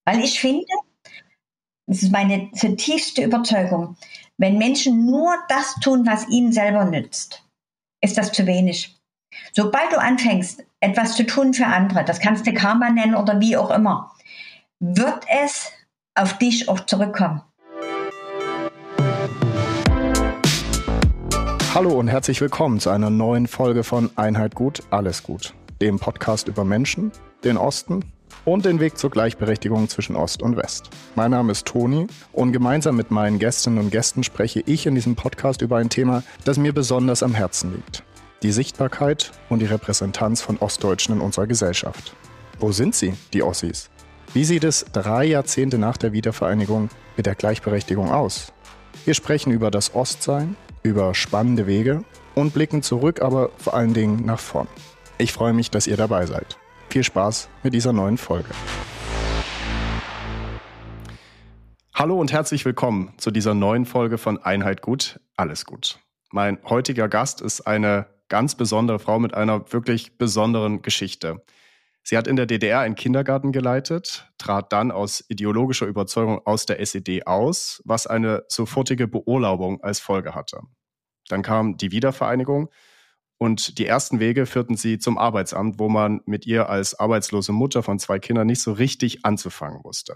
Weil ich finde, das ist meine zutiefste Überzeugung, wenn Menschen nur das tun, was ihnen selber nützt, ist das zu wenig. Sobald du anfängst, etwas zu tun für andere, das kannst du Karma nennen oder wie auch immer, wird es auf dich auch zurückkommen. Hallo und herzlich willkommen zu einer neuen Folge von Einheit gut, alles gut, dem Podcast über Menschen, den Osten und den Weg zur Gleichberechtigung zwischen Ost und West. Mein Name ist Toni und gemeinsam mit meinen Gästinnen und Gästen spreche ich in diesem Podcast über ein Thema, das mir besonders am Herzen liegt: die Sichtbarkeit und die Repräsentanz von Ostdeutschen in unserer Gesellschaft. Wo sind sie, die Ossis? Wie sieht es 3 Jahrzehnte nach der Wiedervereinigung mit der Gleichberechtigung aus? Wir sprechen über das Ostsein, über spannende Wege und blicken zurück, aber vor allen Dingen nach vorn. Ich freue mich, dass ihr dabei seid. Viel Spaß mit dieser neuen Folge. Hallo und herzlich willkommen zu dieser neuen Folge von Einheit gut, alles gut. Mein heutiger Gast ist eine ganz besondere Frau mit einer wirklich besonderen Geschichte. Sie hat in der DDR einen Kindergarten geleitet, trat dann aus ideologischer Überzeugung aus der SED aus, was eine sofortige Beurlaubung als Folge hatte. Dann kam die Wiedervereinigung und die ersten Wege führten sie zum Arbeitsamt, wo man mit ihr als arbeitslose Mutter von 2 Kindern nicht so richtig anzufangen wusste.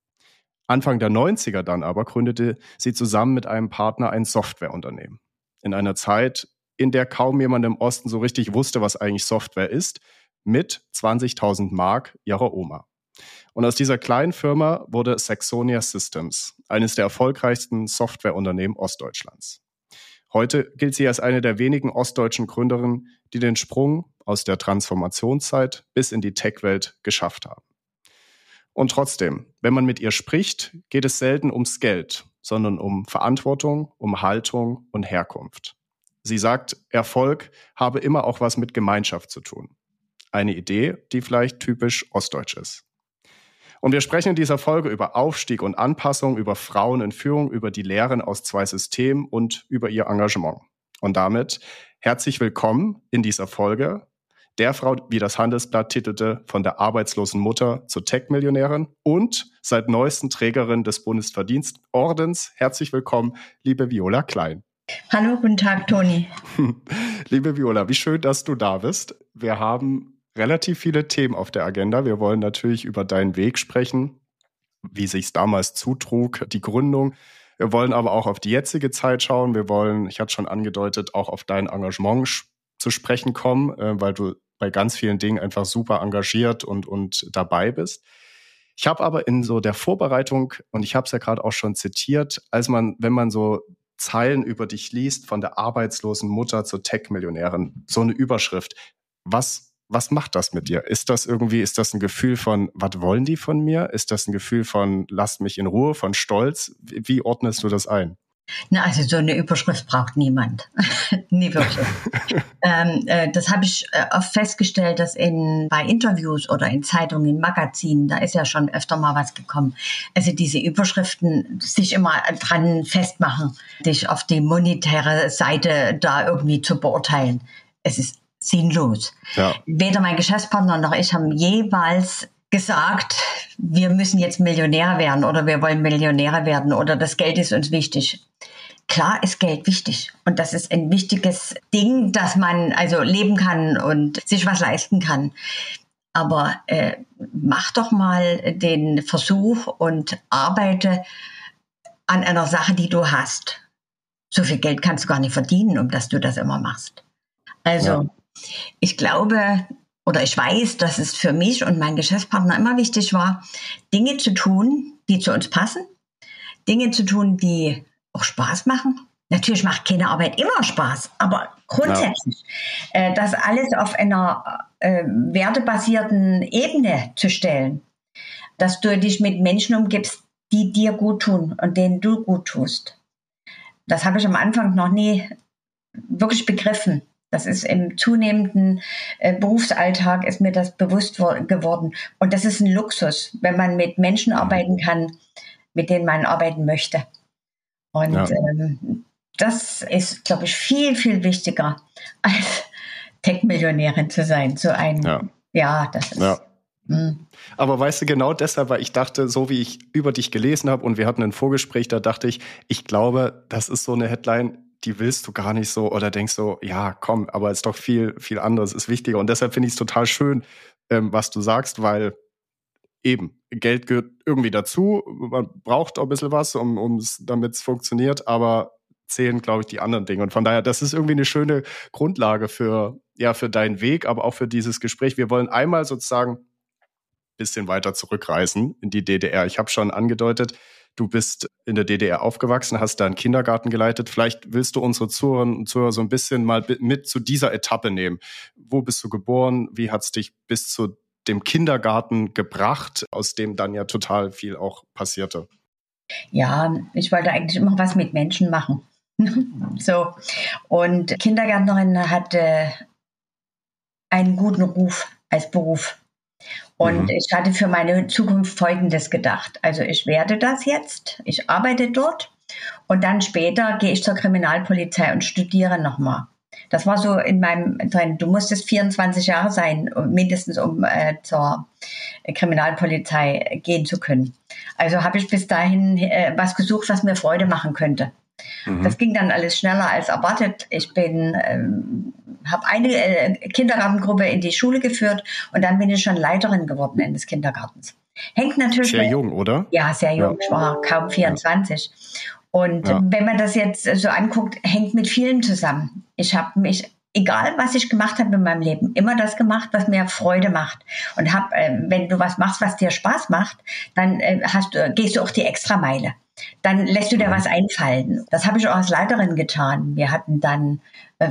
Anfang der 90er dann aber gründete sie zusammen mit einem Partner ein Softwareunternehmen. In einer Zeit, in der kaum jemand im Osten so richtig wusste, was eigentlich Software ist, mit 20.000 Mark ihrer Oma. Und aus dieser kleinen Firma wurde Saxonia Systems, eines der erfolgreichsten Softwareunternehmen Ostdeutschlands. Heute gilt sie als eine der wenigen ostdeutschen Gründerinnen, die den Sprung aus der Transformationszeit bis in die Tech-Welt geschafft haben. Und trotzdem, wenn man mit ihr spricht, geht es selten ums Geld, sondern um Verantwortung, um Haltung und Herkunft. Sie sagt, Erfolg habe immer auch was mit Gemeinschaft zu tun. Eine Idee, die vielleicht typisch ostdeutsch ist. Und wir sprechen in dieser Folge über Aufstieg und Anpassung, über Frauen in Führung, über die Lehren aus 2 Systemen und über ihr Engagement. Und damit herzlich willkommen in dieser Folge der Frau, wie das Handelsblatt titelte, von der arbeitslosen Mutter zur Tech-Millionärin und seit neuestem Trägerin des Bundesverdienstordens. Herzlich willkommen, liebe Viola Klein. Hallo, guten Tag, Toni. Liebe Viola, wie schön, dass du da bist. Wir haben relativ viele Themen auf der Agenda. Wir wollen natürlich über deinen Weg sprechen, wie sich es damals zutrug, die Gründung. Wir wollen aber auch auf die jetzige Zeit schauen. Wir wollen, ich hatte schon angedeutet, auch auf dein Engagement zu sprechen kommen, weil du bei ganz vielen Dingen einfach super engagiert und dabei bist. Ich habe aber in so der Vorbereitung, und ich habe es ja gerade auch schon zitiert, wenn man so Zeilen über dich liest, von der arbeitslosen Mutter zur Tech-Millionärin, so eine Überschrift. Was macht das mit dir? Ist das ein Gefühl von, was wollen die von mir? Ist das ein Gefühl von, lasst mich in Ruhe, von Stolz? Wie ordnest du das ein? Na, also so eine Überschrift braucht niemand. Nie wirklich. Das habe ich oft festgestellt, dass bei Interviews oder in Zeitungen, in Magazinen, da ist ja schon öfter mal was gekommen. Also diese Überschriften sich immer dran festmachen, dich auf die monetäre Seite da irgendwie zu beurteilen. Es ist sinnlos. Ja. Weder mein Geschäftspartner noch ich haben jeweils gesagt, wir müssen jetzt Millionär werden oder wir wollen Millionäre werden oder das Geld ist uns wichtig. Klar ist Geld wichtig und das ist ein wichtiges Ding, dass man also leben kann und sich was leisten kann. Aber mach doch mal den Versuch und arbeite an einer Sache, die du hast. So viel Geld kannst du gar nicht verdienen, um dass du das immer machst. Also ja. Ich glaube oder ich weiß, dass es für mich und meinen Geschäftspartner immer wichtig war, Dinge zu tun, die zu uns passen, Dinge zu tun, die auch Spaß machen. Natürlich macht keine Arbeit immer Spaß, aber grundsätzlich das alles auf einer wertebasierten Ebene zu stellen, dass du dich mit Menschen umgibst, die dir gut tun und denen du gut tust. Das habe ich am Anfang noch nie wirklich begriffen. Das ist im zunehmenden Berufsalltag ist mir das bewusst geworden. Und das ist ein Luxus, wenn man mit Menschen arbeiten kann, mit denen man arbeiten möchte. Und das ist, glaube ich, viel, viel wichtiger, als Tech-Millionärin zu sein. Das ist Aber weißt du, genau deshalb, weil ich dachte, so wie ich über dich gelesen habe und wir hatten ein Vorgespräch, da dachte ich glaube, das ist so eine Headline, die willst du gar nicht so oder denkst so, ja, komm, aber ist doch viel, viel anderes, ist wichtiger. Und deshalb finde ich es total schön, was du sagst, weil eben, Geld gehört irgendwie dazu, man braucht auch ein bisschen was, damit es funktioniert, aber zählen, glaube ich, die anderen Dinge. Und von daher, das ist irgendwie eine schöne Grundlage für deinen Weg, aber auch für dieses Gespräch. Wir wollen einmal sozusagen bisschen weiter zurückreisen in die DDR. Ich habe schon angedeutet, du bist in der DDR aufgewachsen, hast da einen Kindergarten geleitet. Vielleicht willst du unsere Zuhörerinnen und Zuhörer so ein bisschen mal mit zu dieser Etappe nehmen. Wo bist du geboren? Wie hat es dich bis zu dem Kindergarten gebracht, aus dem dann ja total viel auch passierte? Ja, ich wollte eigentlich immer was mit Menschen machen. So. Und Kindergärtnerin hatte einen guten Ruf als Beruf. Und ich hatte für meine Zukunft Folgendes gedacht. Also ich werde das jetzt, ich arbeite dort und dann später gehe ich zur Kriminalpolizei und studiere nochmal. Das war so in meinem Trend. Du musstest 24 Jahre sein, mindestens um zur Kriminalpolizei gehen zu können. Also habe ich bis dahin was gesucht, was mir Freude machen könnte. Das ging dann alles schneller als erwartet. Ich habe eine Kindergartengruppe in die Schule geführt und dann bin ich schon Leiterin geworden eines Kindergartens. Hängt natürlich sehr jung, oder? Ja, sehr jung. Ja. Ich war kaum 24. Ja. Und wenn man das jetzt so anguckt, hängt mit vielen zusammen. Ich habe mich, egal was ich gemacht habe in meinem Leben, immer das gemacht, was mir Freude macht. Und wenn du was machst, was dir Spaß macht, dann gehst du auch die Extrameile. Dann lässt du dir was einfallen. Das habe ich auch als Leiterin getan. Wir hatten dann,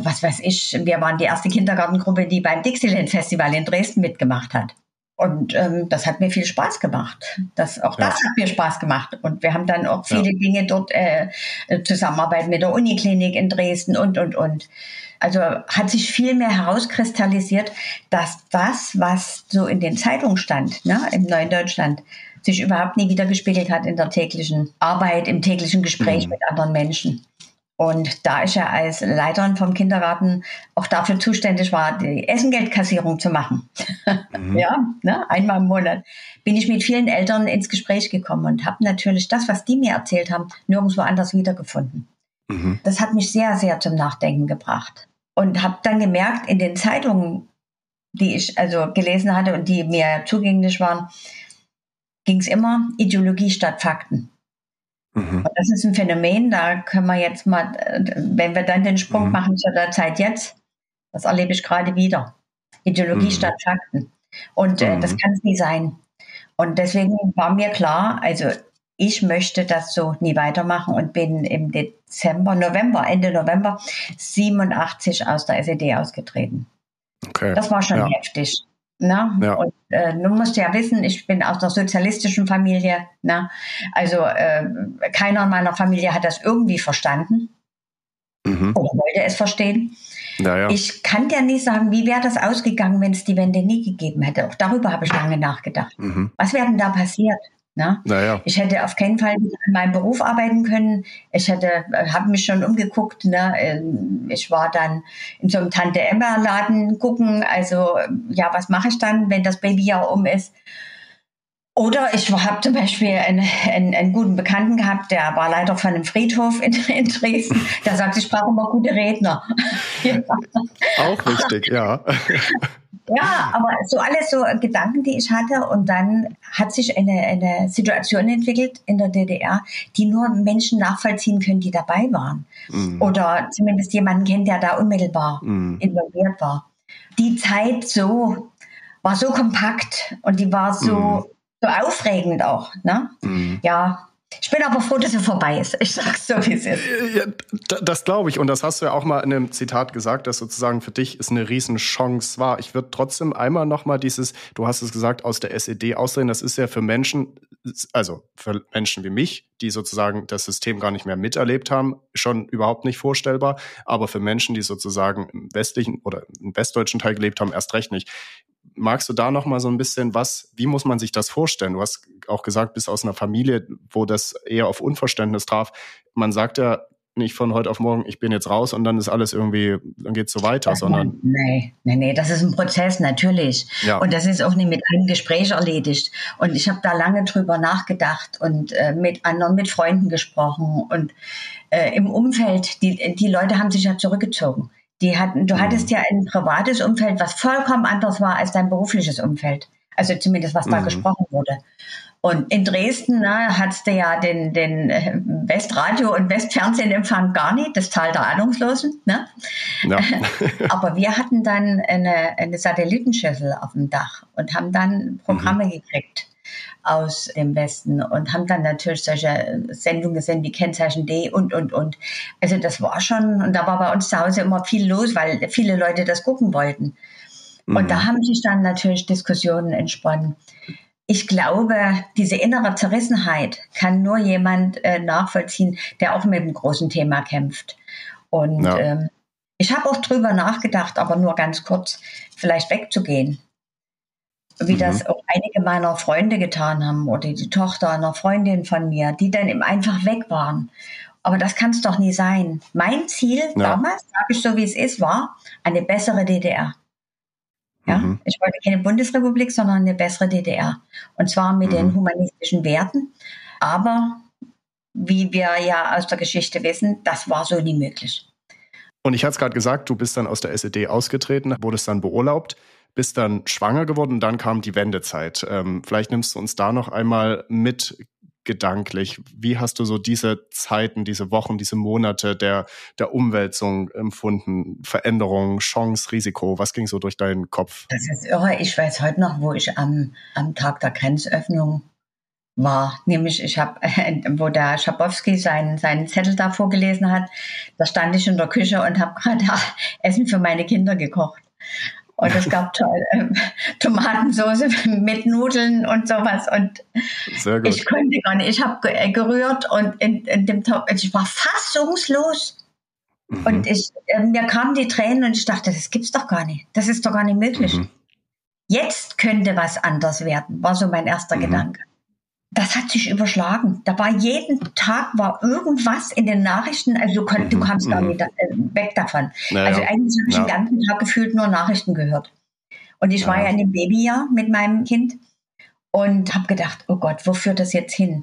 wir waren die erste Kindergartengruppe, die beim Dixieland Festival in Dresden mitgemacht hat. Und das hat mir viel Spaß gemacht. Das hat mir Spaß gemacht. Und wir haben dann auch viele Dinge dort, Zusammenarbeit mit der Uniklinik in Dresden und. Also hat sich viel mehr herauskristallisiert, dass das, was so in den Zeitungen stand, im Neuen Deutschland, sich überhaupt nie wieder gespiegelt hat in der täglichen Arbeit, im täglichen Gespräch mit anderen Menschen. Und da ich ja als Leiterin vom Kindergarten auch dafür zuständig war, die Essengeldkassierung zu machen, einmal im Monat, bin ich mit vielen Eltern ins Gespräch gekommen und habe natürlich das, was die mir erzählt haben, nirgendwo anders wiedergefunden. Das hat mich sehr, sehr zum Nachdenken gebracht. Und habe dann gemerkt, in den Zeitungen, die ich also gelesen hatte und die mir zugänglich waren, ging es immer Ideologie statt Fakten. Und das ist ein Phänomen, da können wir jetzt mal, wenn wir dann den Sprung machen zu der Zeit jetzt, das erlebe ich gerade wieder. Ideologie statt Fakten. Und das kann es nie sein. Und deswegen war mir klar, also ich möchte das so nie weitermachen und bin im Ende November 87 aus der SED ausgetreten. Okay. Das war schon heftig. Na? Ja. Und du musst ja wissen, ich bin aus der sozialistischen Familie. Na? Also keiner in meiner Familie hat das irgendwie verstanden oder wollte es verstehen. Ja. Ich kann dir nicht sagen, wie wäre das ausgegangen, wenn es die Wende nie gegeben hätte. Auch darüber habe ich lange nachgedacht. Was wäre denn da passiert? Ja. Ich hätte auf keinen Fall in meinem Beruf arbeiten können. Ich habe mich schon umgeguckt. Ich war dann in so einem Tante-Emma-Laden gucken. Also, was mache ich dann, wenn das Babyjahr ist? Oder ich habe zum Beispiel einen guten Bekannten gehabt, der war Leiter von einem Friedhof in Dresden. Der sagt, ich brauche immer gute Redner. Auch wichtig, ja. Ja, aber so alles so Gedanken, die ich hatte. Und dann hat sich eine Situation entwickelt in der DDR, die nur Menschen nachvollziehen können, die dabei waren. Oder zumindest jemanden kennen, der da unmittelbar involviert war. Die Zeit war so kompakt und die war so aufregend auch. Ne? Ja. Ich bin aber froh, dass sie vorbei ist. Ich sag's so, wie es ist. Ja, das glaube ich. Und das hast du ja auch mal in einem Zitat gesagt, dass sozusagen für dich es eine Riesenchance war. Ich würde trotzdem einmal nochmal du hast es gesagt, aus der SED aussehen. Das ist ja für Menschen wie mich, die sozusagen das System gar nicht mehr miterlebt haben, schon überhaupt nicht vorstellbar. Aber für Menschen, die sozusagen im westlichen oder im westdeutschen Teil gelebt haben, erst recht nicht. Magst du da noch mal so ein bisschen wie muss man sich das vorstellen? Du hast auch gesagt, bist aus einer Familie, wo das eher auf Unverständnis traf. Man sagt ja, nicht von heute auf morgen, ich bin jetzt raus und dann ist alles irgendwie, dann geht's so weiter, sondern... Nee, das ist ein Prozess, natürlich. Ja. Und das ist auch nicht mit einem Gespräch erledigt. Und ich habe da lange drüber nachgedacht und mit Freunden gesprochen und im Umfeld, die Leute haben sich ja zurückgezogen. Du hattest ja ein privates Umfeld, was vollkommen anders war als dein berufliches Umfeld. Also zumindest, was da gesprochen wurde. Und in Dresden hattest du ja den Westradio- und Westfernsehenempfang gar nicht, das Tal der Ahnungslosen. Ne? Ja. Aber wir hatten dann eine Satellitenschüssel auf dem Dach und haben dann Programme gekriegt aus dem Westen und haben dann natürlich solche Sendungen gesehen wie Kennzeichen D und. Also das war schon, und da war bei uns zu Hause immer viel los, weil viele Leute das gucken wollten. Und da haben sich dann natürlich Diskussionen entsponnen. Ich glaube, diese innere Zerrissenheit kann nur jemand nachvollziehen, der auch mit einem großen Thema kämpft. Und ich habe auch drüber nachgedacht, aber nur ganz kurz, vielleicht wegzugehen. Wie das auch einige meiner Freunde getan haben oder die Tochter einer Freundin von mir, die dann eben einfach weg waren. Aber das kann es doch nie sein. Mein Ziel damals, sage ich so wie es ist, war eine bessere DDR. Ja, ich wollte keine Bundesrepublik, sondern eine bessere DDR. Und zwar mit den humanistischen Werten. Aber wie wir ja aus der Geschichte wissen, das war so nie möglich. Und ich hatte es gerade gesagt, du bist dann aus der SED ausgetreten, wurdest dann beurlaubt, bist dann schwanger geworden und dann kam die Wendezeit. Vielleicht nimmst du uns da noch einmal mit gedanklich. Wie hast du so diese Zeiten, diese Wochen, diese Monate der Umwälzung empfunden? Veränderungen, Chance, Risiko? Was ging so durch deinen Kopf? Das ist irre. Ich weiß heute noch, wo ich am Tag der Grenzöffnung war. Nämlich, wo der Schabowski seinen Zettel da vorgelesen hat, da stand ich in der Küche und habe gerade Essen für meine Kinder gekocht. Und es gab Tomatensauce mit Nudeln und sowas. Und sehr gut. Ich konnte gar nicht. Ich habe gerührt und in dem Topf, ich war fassungslos. Und mir kamen die Tränen und ich dachte, das gibt's doch gar nicht. Das ist doch gar nicht möglich. Jetzt könnte was anders werden, war so mein erster Gedanke. Das hat sich überschlagen. Da war jeden Tag irgendwas in den Nachrichten. Also du kamst gar nicht weg davon. Naja. Also eigentlich habe ich den ganzen Tag gefühlt nur Nachrichten gehört. Und ich war ja in dem Babyjahr mit meinem Kind und habe gedacht, oh Gott, wo führt das jetzt hin?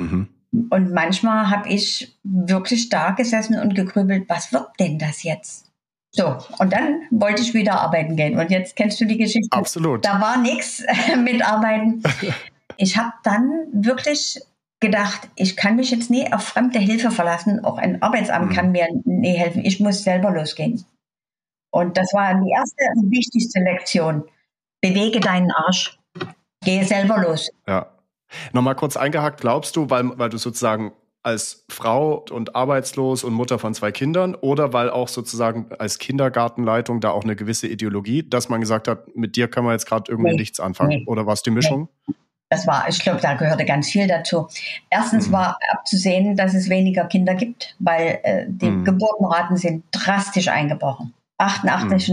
Und manchmal habe ich wirklich da gesessen und gegrübelt, was wird denn das jetzt? So, und dann wollte ich wieder arbeiten gehen. Und jetzt kennst du die Geschichte. Absolut. Da war nichts mit Arbeiten. Ich habe dann wirklich gedacht, ich kann mich jetzt nie auf fremde Hilfe verlassen. Auch ein Arbeitsamt kann mir nie helfen. Ich muss selber losgehen. Und das war die erste und wichtigste Lektion. Bewege deinen Arsch. Gehe selber los. Ja. Nochmal kurz eingehakt, glaubst du, weil du sozusagen als Frau und arbeitslos und Mutter von 2 Kindern oder weil auch sozusagen als Kindergartenleitung da auch eine gewisse Ideologie, dass man gesagt hat, mit dir kann man jetzt gerade irgendwie nichts anfangen? Oder war es die Mischung? Ich glaube, da gehörte ganz viel dazu. Erstens war abzusehen, dass es weniger Kinder gibt, weil die Geburtenraten sind drastisch eingebrochen. 88,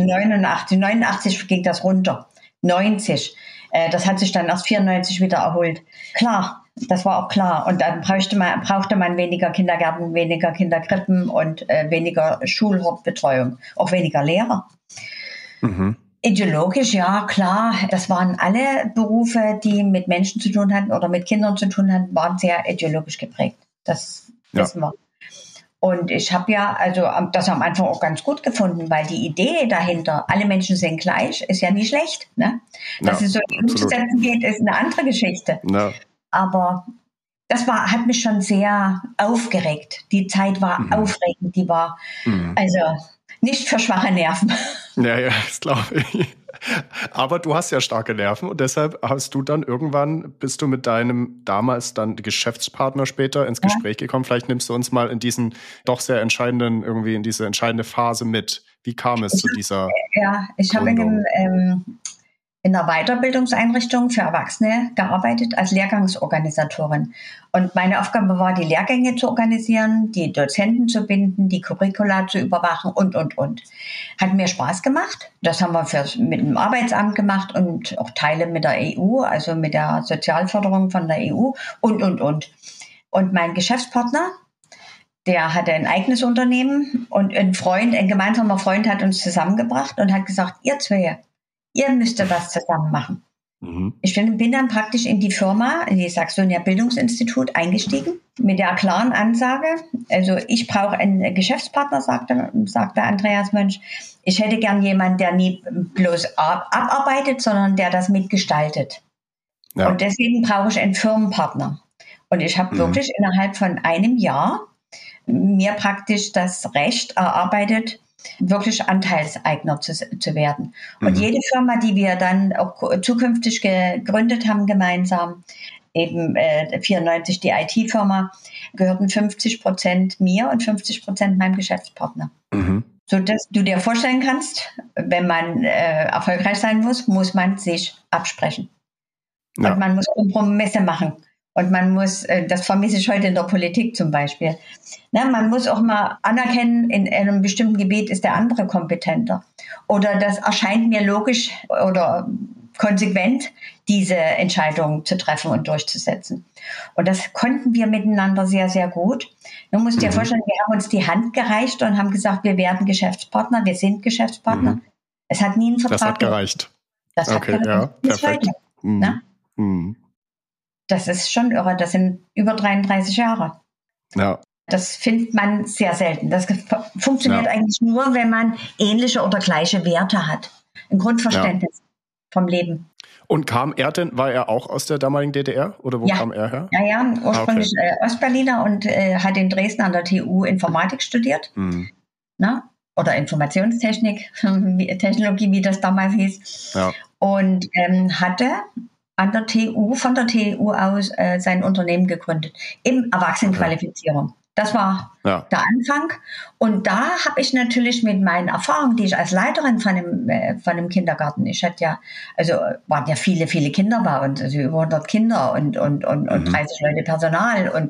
89 ging das runter. 90. Das hat sich dann erst 94 wieder erholt. Klar, das war auch klar. Und dann brauchte man weniger Kindergärten, weniger Kinderkrippen und weniger Schulhortbetreuung, auch weniger Lehrer. Ideologisch, ja, klar. Das waren alle Berufe, die mit Menschen zu tun hatten oder mit Kindern zu tun hatten, waren sehr ideologisch geprägt. Das wissen wir. Und ich habe das am Anfang auch ganz gut gefunden, weil die Idee dahinter, alle Menschen sind gleich, ist ja nicht schlecht. Ne? Dass es so umzusetzen geht, ist eine andere Geschichte. Ja. Aber das hat mich schon sehr aufgeregt. Die Zeit war aufregend, die war also nicht für schwache Nerven. Ja, das glaube ich. Aber du hast ja starke Nerven und deshalb bist du mit deinem damals dann Geschäftspartner später ins Gespräch gekommen. Vielleicht nimmst du uns mal in diese entscheidende Phase mit. Wie kam es zu dieser ich habe in einer Weiterbildungseinrichtung für Erwachsene gearbeitet als Lehrgangsorganisatorin. Und meine Aufgabe war, die Lehrgänge zu organisieren, die Dozenten zu binden, die Curricula zu überwachen und. Hat mir Spaß gemacht. Das haben wir mit dem Arbeitsamt gemacht und auch Teile mit der EU, also mit der Sozialförderung von der EU und. Und mein Geschäftspartner, Der hatte ein eigenes Unternehmen und ein gemeinsamer Freund hat uns zusammengebracht und hat gesagt, ihr zwei, ihr müsst was zusammen machen. Ich bin dann praktisch in die Firma, in die Saxonia Bildungsinstitut eingestiegen, mit der klaren Ansage, also ich brauche einen Geschäftspartner, sagte Andreas Mönch. Ich hätte gern jemanden, der nie bloß abarbeitet, sondern der das mitgestaltet. Ja. Und deswegen brauche ich einen Firmenpartner. Und ich habe wirklich innerhalb von einem Jahr mir praktisch das Recht erarbeitet, wirklich Anteilseigner zu werden. Und jede Firma, die wir dann auch zukünftig gegründet haben gemeinsam, eben 94 die IT-Firma, gehörten 50% mir und 50% meinem Geschäftspartner. So dass du dir vorstellen kannst, wenn man erfolgreich sein muss man sich absprechen. Ja. Und man muss Kompromisse machen. Und man muss, das vermisse ich heute in der Politik zum Beispiel, man muss auch mal anerkennen, in einem bestimmten Gebiet ist der andere kompetenter. Oder das erscheint mir logisch oder konsequent, diese Entscheidung zu treffen und durchzusetzen. Und das konnten wir miteinander sehr, sehr gut. Du musst dir vorstellen, wir haben uns die Hand gereicht und haben gesagt, wir werden Geschäftspartner, wir sind Geschäftspartner. Es hat nie einen Vertrag. Das hat gereicht. Das hat gereicht. Ja, perfekt. Das ist schon irre, das sind über 33 Jahre. Ja. Das findet man sehr selten. Das funktioniert eigentlich nur, wenn man ähnliche oder gleiche Werte hat. Ein Grundverständnis vom Leben. Und war er auch aus der damaligen DDR? Oder wo kam er her? Ja, ursprünglich Ostberliner und hat in Dresden an der TU Informatik studiert. Oder Informationstechnik, Technologie, wie das damals hieß. Ja. Und hatte von der TU aus sein Unternehmen gegründet, im Erwachsenenqualifizierung. Das war der Anfang. Und da habe ich natürlich mit meinen Erfahrungen, die ich als Leiterin von einem Kindergarten, waren ja viele, viele Kinder bei uns, also über 100 Kinder und 30 Leute Personal. Und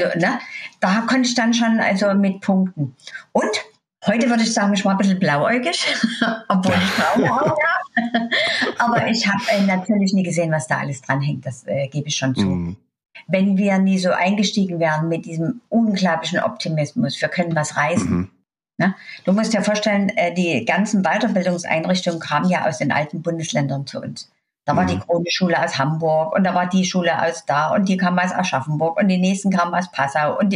da konnte ich dann schon mit punkten. Und heute würde ich sagen, ich war ein bisschen blauäugig, obwohl ich blaue Augen habe. Aber ich habe natürlich nie gesehen, was da alles dranhängt. Das gebe ich schon zu. Wenn wir nie so eingestiegen wären mit diesem unglaublichen Optimismus, wir können was reißen. Du musst dir vorstellen, die ganzen Weiterbildungseinrichtungen kamen ja aus den alten Bundesländern zu uns. Da war die Krone-Schule aus Hamburg und da war die Schule aus da und die kam aus Aschaffenburg und die nächsten kamen aus Passau. Und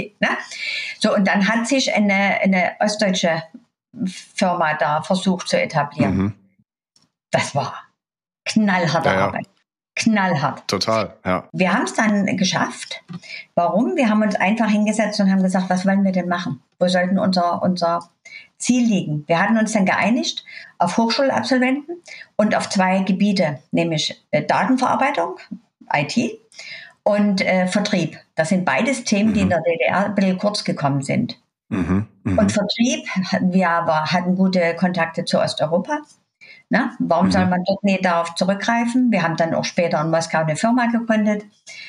und dann hat sich eine ostdeutsche Firma da versucht zu etablieren. Das war knallharte Arbeit. Knallhart. Total, ja. Wir haben es dann geschafft. Warum? Wir haben uns einfach hingesetzt und haben gesagt, was wollen wir denn machen? Wo sollten unser Ziel liegen? Wir hatten uns dann geeinigt auf Hochschulabsolventen und auf 2 Gebiete, nämlich Datenverarbeitung, IT, und Vertrieb. Das sind beides Themen, die in der DDR ein bisschen kurz gekommen sind. Und Vertrieb, wir hatten gute Kontakte zu Osteuropa. Warum soll man dort nicht darauf zurückgreifen? Wir haben dann auch später in Moskau eine Firma gegründet.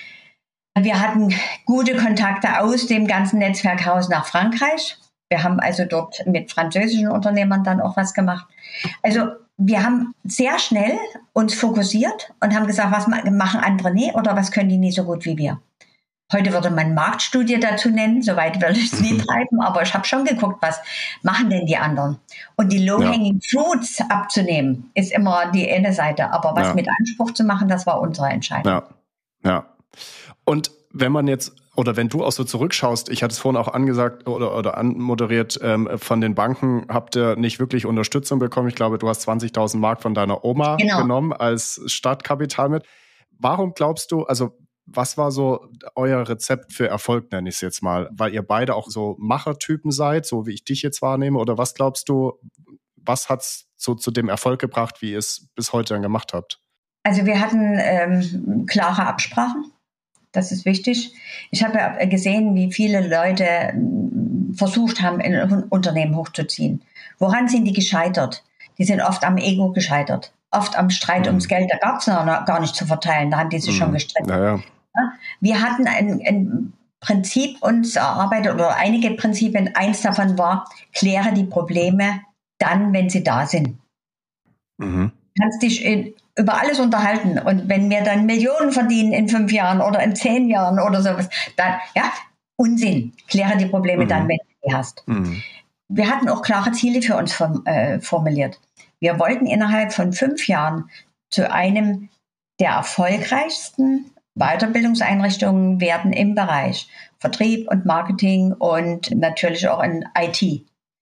Wir hatten gute Kontakte aus dem ganzen Netzwerkhaus nach Frankreich. Wir haben also dort mit französischen Unternehmern dann auch was gemacht. Also wir haben sehr schnell uns fokussiert und haben gesagt, was machen andere nie oder was können die nie so gut wie wir. Heute würde man Marktstudie dazu nennen, soweit will ich es nie treiben, aber ich habe schon geguckt, was machen denn die anderen. Und die Low-Hanging Fruits abzunehmen, ist immer die eine Seite, aber was mit Anspruch zu machen, das war unsere Entscheidung. Ja. Und wenn du auch so zurückschaust, ich hatte es vorhin auch angesagt oder anmoderiert, von den Banken habt ihr nicht wirklich Unterstützung bekommen. Ich glaube, du hast 20.000 Mark von deiner Oma genommen als Startkapital mit. Warum glaubst du, was war so euer Rezept für Erfolg, nenne ich es jetzt mal? Weil ihr beide auch so Machertypen seid, so wie ich dich jetzt wahrnehme. Oder was glaubst du, was hat es so zu dem Erfolg gebracht, wie ihr es bis heute dann gemacht habt? Also wir hatten klare Absprachen. Das ist wichtig. Ich habe ja gesehen, wie viele Leute versucht haben, ein Unternehmen hochzuziehen. Woran sind die gescheitert? Die sind oft am Ego gescheitert. Oft am Streit ums Geld. Da gab es noch gar nicht zu verteilen. Da haben die sich schon gestritten. Ja. Wir hatten ein Prinzip uns erarbeitet oder einige Prinzipien. Eins davon war, kläre die Probleme dann, wenn sie da sind. Du kannst dich über alles unterhalten. Und wenn wir dann Millionen verdienen in 5 Jahren oder in 10 Jahren oder sowas, dann, Unsinn. Kläre die Probleme dann, wenn du die hast. Wir hatten auch klare Ziele für uns formuliert. Wir wollten innerhalb von 5 Jahren zu einem der erfolgreichsten Weiterbildungseinrichtungen werden im Bereich Vertrieb und Marketing und natürlich auch in IT.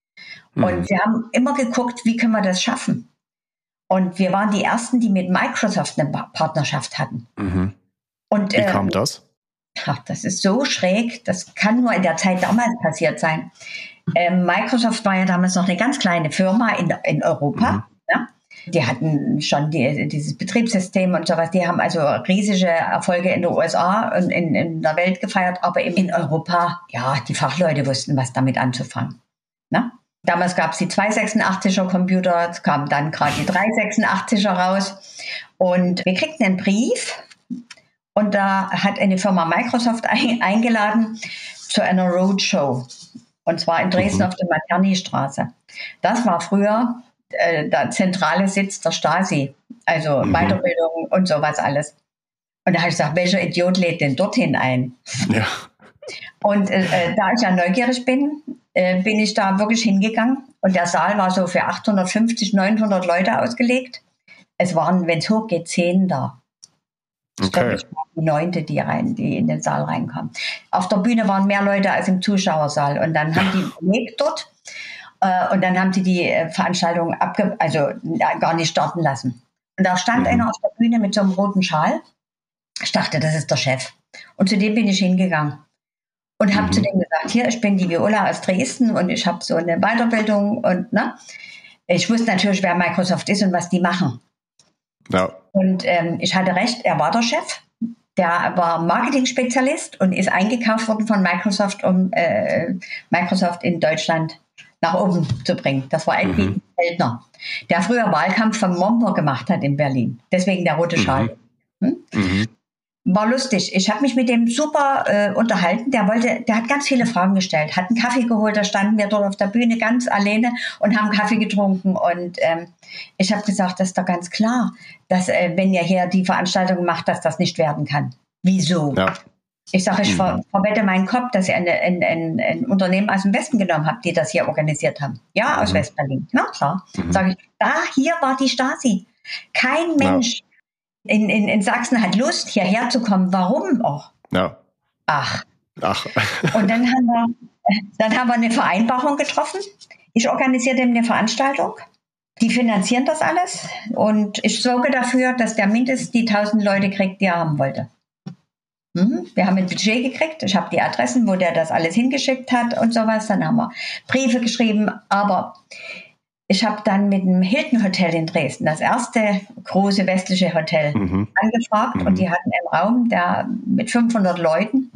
Und wir haben immer geguckt, wie können wir das schaffen? Und wir waren die Ersten, die mit Microsoft eine Partnerschaft hatten. Und, wie kam das? Ach, das ist so schräg, das kann nur in der Zeit damals passiert sein. Microsoft war ja damals noch eine ganz kleine Firma in Europa. Ja? Die hatten schon dieses Betriebssystem und sowas. Die haben also riesige Erfolge in den USA und in der Welt gefeiert, aber in Europa, ja, die Fachleute wussten, was damit anzufangen. Na? Damals gab es die 286er Computer, es kamen dann gerade die 386er raus und wir kriegten einen Brief und da hat eine Firma Microsoft eingeladen zu einer Roadshow und zwar in Dresden auf der Materni-Straße. Das war früher der zentrale Sitz der Stasi, also Weiterbildung und sowas alles. Und da habe ich gesagt, welcher Idiot lädt denn dorthin ein? Ja. Und da ich ja neugierig bin ich da wirklich hingegangen. Und der Saal war so für 850, 900 Leute ausgelegt. Es waren, wenn es hochgeht, 10 da. Ich glaube, ich war die 9., die in den Saal reinkamen. Auf der Bühne waren mehr Leute als im Zuschauersaal. Und dann haben die überlegt dort. Und dann haben sie die Veranstaltung gar nicht starten lassen. Und da stand einer auf der Bühne mit so einem roten Schal. Ich dachte, das ist der Chef. Und zu dem bin ich hingegangen. Und habe zu dem gesagt, hier, ich bin die Viola aus Dresden und ich habe so eine Weiterbildung. Und ich wusste natürlich, wer Microsoft ist und was die machen. Ja. Und ich hatte recht, er war der Chef. Der war Marketing-Spezialist und ist eingekauft worden von Microsoft, um Microsoft in Deutschland nach oben zu bringen. Das war Edwin Feldner, der früher Wahlkampf von Momper gemacht hat in Berlin. Deswegen der rote Schal. War lustig. Ich habe mich mit dem super unterhalten. Der hat ganz viele Fragen gestellt, hat einen Kaffee geholt, da standen wir dort auf der Bühne ganz alleine und haben Kaffee getrunken. Und ich habe gesagt, das ist doch ganz klar, dass wenn ihr hier die Veranstaltung macht, dass das nicht werden kann. Wieso? Ja. Ich sage, ich verwette meinen Kopf, dass ihr ein Unternehmen aus dem Westen genommen habt, die das hier organisiert haben. Ja, aus Westberlin. Na klar. Sage ich, hier war die Stasi. Kein Mensch in Sachsen hat Lust, hierher zu kommen. Warum auch? Ja. Ach. Und dann haben wir eine Vereinbarung getroffen. Ich organisiere dem eine Veranstaltung. Die finanzieren das alles. Und ich sorge dafür, dass der mindestens die 1000 Leute kriegt, die er haben wollte. Wir haben ein Budget gekriegt. Ich habe die Adressen, wo der das alles hingeschickt hat und sowas. Dann haben wir Briefe geschrieben. Aber ich habe dann mit dem Hilton Hotel in Dresden, das erste große westliche Hotel, angefragt. Und die hatten einen Raum mit 500 Leuten.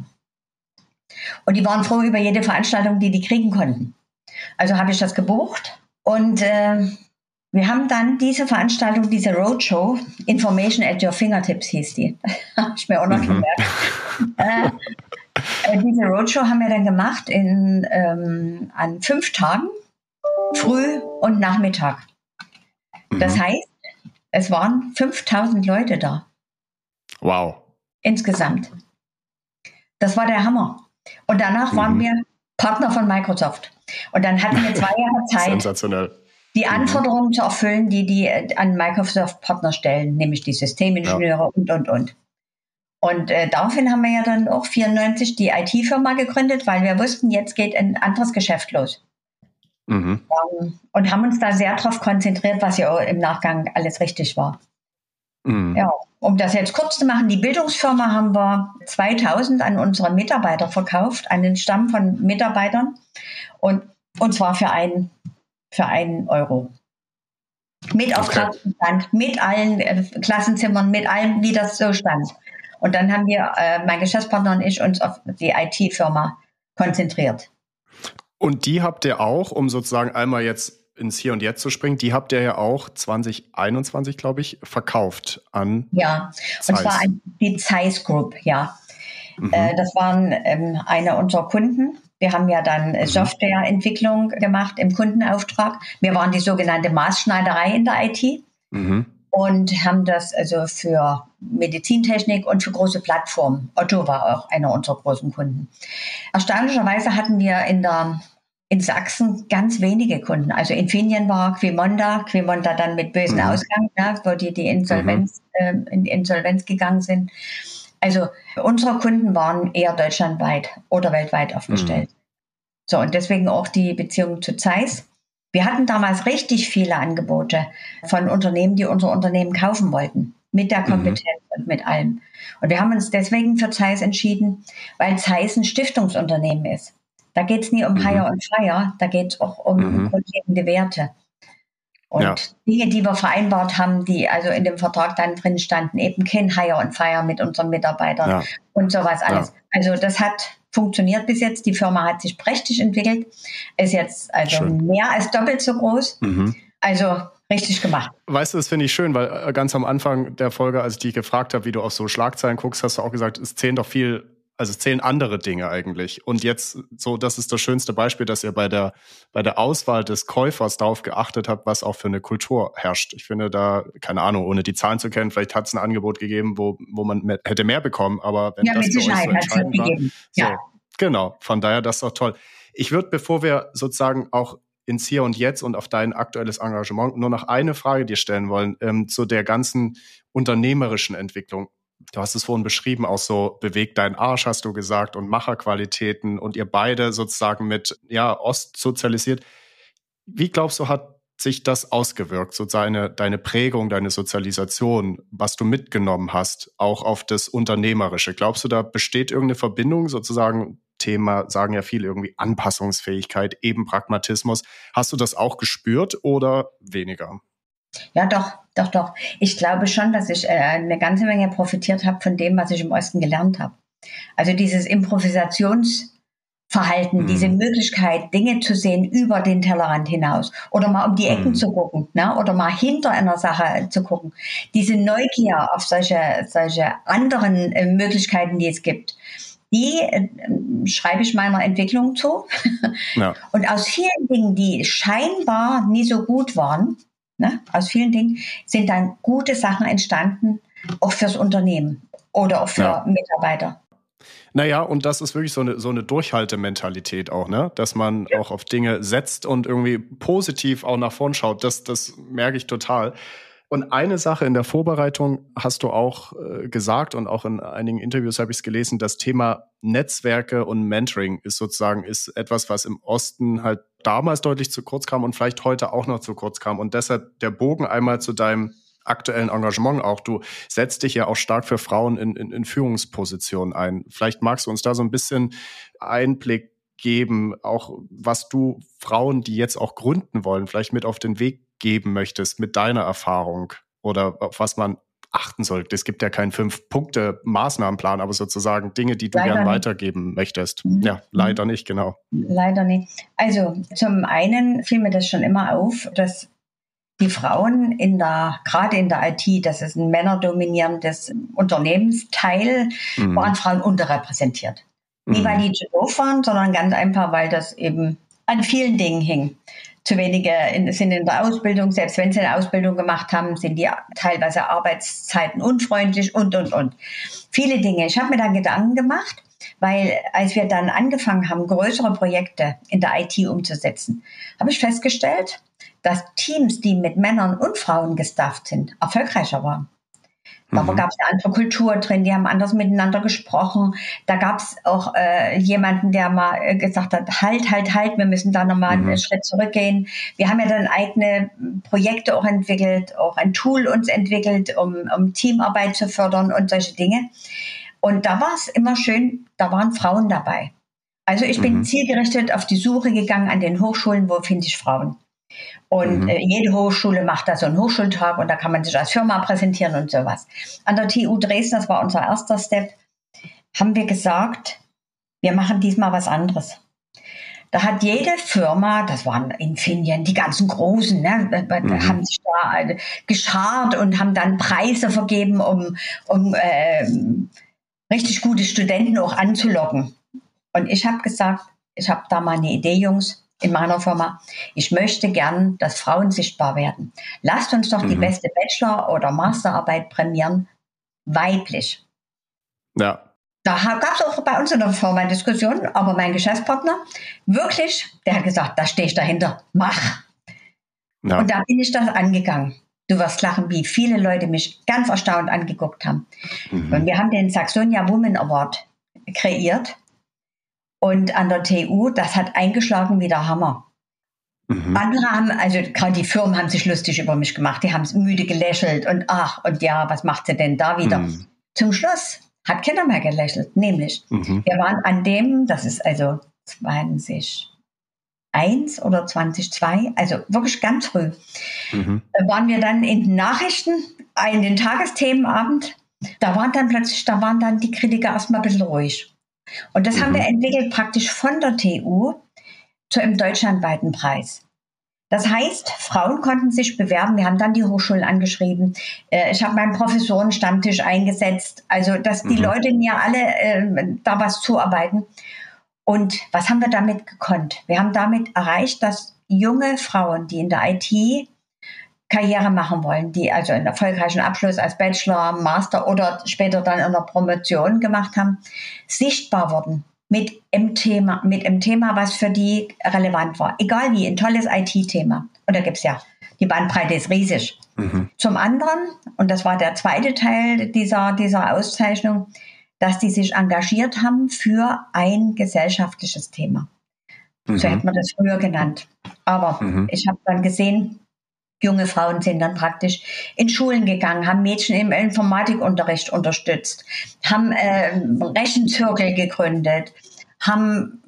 Und die waren froh über jede Veranstaltung, die kriegen konnten. Also habe ich das gebucht. Und wir haben dann diese Veranstaltung, diese Roadshow, Information at Your Fingertips hieß die. Habe ich mir auch noch gemerkt. Diese Roadshow haben wir dann gemacht an 5 Tagen, früh und Nachmittag. Das heißt, es waren 5000 Leute da. Wow. Insgesamt. Das war der Hammer. Und danach waren wir Partner von Microsoft. Und dann hatten wir 2 Jahre Zeit. Sensationell. Die Anforderungen zu erfüllen, die an Microsoft-Partner stellen, nämlich die Systemingenieure und. Und daraufhin haben wir ja dann auch 1994 die IT-Firma gegründet, weil wir wussten, jetzt geht ein anderes Geschäft los. Und haben uns da sehr darauf konzentriert, was ja auch im Nachgang alles richtig war. Ja, um das jetzt kurz zu machen, die Bildungsfirma haben wir 2000 an unsere Mitarbeiter verkauft, an den Stamm von Mitarbeitern und zwar für 1 Euro. Mit Auftragsbestand, mit allen Klassenzimmern, mit allem, wie das so stand. Und dann haben wir, mein Geschäftspartner und ich, uns auf die IT-Firma konzentriert. Und die habt ihr auch, um sozusagen einmal jetzt ins Hier und Jetzt zu springen, die habt ihr ja auch 2021, glaube ich, verkauft an Zeiss. Und zwar an die Zeiss Group, Das waren einer unserer Kunden. Wir haben ja dann Softwareentwicklung gemacht im Kundenauftrag. Wir waren die sogenannte Maßschneiderei in der IT und haben das also für Medizintechnik und für große Plattformen. Otto war auch einer unserer großen Kunden. Erstaunlicherweise hatten wir in Sachsen ganz wenige Kunden. Also Infineon war Quimonda dann mit bösen Ausgang, ja, wo die Insolvenz, in die Insolvenz gegangen sind. Also unsere Kunden waren eher deutschlandweit oder weltweit aufgestellt. So, und deswegen auch die Beziehung zu Zeiss. Wir hatten damals richtig viele Angebote von Unternehmen, die unser Unternehmen kaufen wollten, mit der Kompetenz und mit allem. Und wir haben uns deswegen für Zeiss entschieden, weil Zeiss ein Stiftungsunternehmen ist. Da geht es nie um Hire und Fire, da geht es auch um grundlegende Werte. Und Dinge, die wir vereinbart haben, die also in dem Vertrag dann drin standen, eben kein Hire und Fire mit unseren Mitarbeitern und sowas alles. Also das hat funktioniert bis jetzt. Die Firma hat sich prächtig entwickelt, ist jetzt also mehr als doppelt so groß. Also richtig gemacht. Weißt du, das finde ich schön, weil ganz am Anfang der Folge, als ich dich gefragt habe, wie du auf so Schlagzeilen guckst, hast du auch gesagt, es zählen andere Dinge eigentlich. Und jetzt so, das ist das schönste Beispiel, dass ihr bei der Auswahl des Käufers darauf geachtet habt, was auch für eine Kultur herrscht. Ich finde da, keine Ahnung, ohne die Zahlen zu kennen, vielleicht hat es ein Angebot gegeben, wo man hätte mehr bekommen, aber wenn das für euch so entscheidend war. So, genau, von daher, das ist doch toll. Ich würde, bevor wir sozusagen auch ins Hier und Jetzt und auf dein aktuelles Engagement nur noch eine Frage dir stellen wollen, zu der ganzen unternehmerischen Entwicklung. Du hast es vorhin beschrieben, auch so bewegt deinen Arsch, hast du gesagt, und Macherqualitäten und ihr beide sozusagen mit Ost sozialisiert. Wie glaubst du, hat sich das ausgewirkt, sozusagen deine Prägung, deine Sozialisation, was du mitgenommen hast, auch auf das Unternehmerische? Glaubst du, da besteht irgendeine Verbindung, sozusagen Thema, sagen ja viele irgendwie Anpassungsfähigkeit, eben Pragmatismus. Hast du das auch gespürt oder weniger? Ja, doch. Ich glaube schon, dass ich eine ganze Menge profitiert habe von dem, was ich im Osten gelernt habe. Also dieses Improvisationsverhalten, diese Möglichkeit, Dinge zu sehen über den Tellerrand hinaus oder mal um die Ecken zu gucken, ne? Oder mal hinter einer Sache zu gucken. Diese Neugier auf solche anderen Möglichkeiten, die es gibt, die schreibe ich meiner Entwicklung zu. Ja. Und aus vielen Dingen, die scheinbar nie so gut waren, ne, aus vielen Dingen sind dann gute Sachen entstanden, auch fürs Unternehmen oder auch für Mitarbeiter. Naja, und das ist wirklich so eine Durchhaltementalität auch, ne? Dass man auch auf Dinge setzt und irgendwie positiv auch nach vorn schaut. Das merke ich total. Und eine Sache in der Vorbereitung hast du auch gesagt und auch in einigen Interviews habe ich es gelesen, das Thema Netzwerke und Mentoring ist etwas, was im Osten halt damals deutlich zu kurz kam und vielleicht heute auch noch zu kurz kam. Und deshalb der Bogen einmal zu deinem aktuellen Engagement auch. Du setzt dich ja auch stark für Frauen in Führungspositionen ein. Vielleicht magst du uns da so ein bisschen Einblick geben, auch was du Frauen, die jetzt auch gründen wollen, vielleicht mit auf den Weg geben möchtest mit deiner Erfahrung oder auf was man achten sollte. Es gibt ja keinen 5-Punkte-Maßnahmenplan, aber sozusagen Dinge, die du gern weitergeben möchtest. Ja, leider nicht, genau. Leider nicht. Also zum einen fiel mir das schon immer auf, dass die Frauen gerade in der IT, das ist ein männerdominierendes Unternehmensteil, waren Frauen unterrepräsentiert. Nicht, weil die zu doof waren, sondern ganz einfach, weil das eben an vielen Dingen hing. Zu wenige sind in der Ausbildung, selbst wenn sie eine Ausbildung gemacht haben, sind die teilweise Arbeitszeiten unfreundlich und. Viele Dinge. Ich habe mir da Gedanken gemacht, weil als wir dann angefangen haben, größere Projekte in der IT umzusetzen, habe ich festgestellt, dass Teams, die mit Männern und Frauen gestafft sind, erfolgreicher waren. Da gab es eine andere Kultur drin, die haben anders miteinander gesprochen. Da gab es auch jemanden, der mal gesagt hat, halt, wir müssen da nochmal einen Schritt zurückgehen. Wir haben ja dann eigene Projekte auch entwickelt, auch ein Tool uns entwickelt, um Teamarbeit zu fördern und solche Dinge. Und da war es immer schön, da waren Frauen dabei. Also ich bin zielgerichtet auf die Suche gegangen an den Hochschulen, wo finde ich Frauen. Und jede Hochschule macht da so einen Hochschultag und da kann man sich als Firma präsentieren und sowas. An der TU Dresden, das war unser erster Step, haben wir gesagt, wir machen diesmal was anderes. Da hat jede Firma, das waren Infineon, die ganzen Großen, ne, haben sich da geschart und haben dann Preise vergeben, um richtig gute Studenten auch anzulocken. Und ich habe gesagt, ich habe da mal eine Idee, Jungs, in meiner Firma, ich möchte gern, dass Frauen sichtbar werden. Lasst uns doch die beste Bachelor- oder Masterarbeit prämieren, weiblich. Ja. Da gab es auch bei uns in der Firma Diskussionen, aber mein Geschäftspartner, wirklich, der hat gesagt, da stehe ich dahinter, mach. Ja. Und da bin ich das angegangen. Du wirst lachen, wie viele Leute mich ganz erstaunt angeguckt haben. Und wir haben den Saxonia Women Award kreiert. Und an der TU, das hat eingeschlagen wie der Hammer. Andere haben, also gerade die Firmen haben sich lustig über mich gemacht. Die haben müde gelächelt und ach, und ja, was macht sie denn da wieder? Zum Schluss hat keiner mehr gelächelt. Nämlich, wir waren an dem, das ist also 2001 oder 2002, also wirklich ganz früh, waren wir dann in den Nachrichten, in den Tagesthemenabend, da waren dann die Kritiker erstmal ein bisschen ruhig. Und das haben wir entwickelt praktisch von der TU zu einem deutschlandweiten Preis. Das heißt, Frauen konnten sich bewerben. Wir haben dann die Hochschulen angeschrieben. Ich habe meinen Professorenstammtisch eingesetzt, also dass die Leute mir alle da was zuarbeiten. Und was haben wir damit gekonnt? Wir haben damit erreicht, dass junge Frauen, die in der IT Karriere machen wollen, die also einen erfolgreichen Abschluss als Bachelor, Master oder später dann in der Promotion gemacht haben, sichtbar wurden mit einem Thema, was für die relevant war. Egal wie, ein tolles IT-Thema. Und da gibt's ja, die Bandbreite ist riesig. Zum anderen, und das war der zweite Teil dieser Auszeichnung, dass die sich engagiert haben für ein gesellschaftliches Thema. So hätte man das früher genannt. Aber ich habe dann gesehen, junge Frauen sind dann praktisch in Schulen gegangen, haben Mädchen im Informatikunterricht unterstützt, haben Rechenzirkel gegründet, haben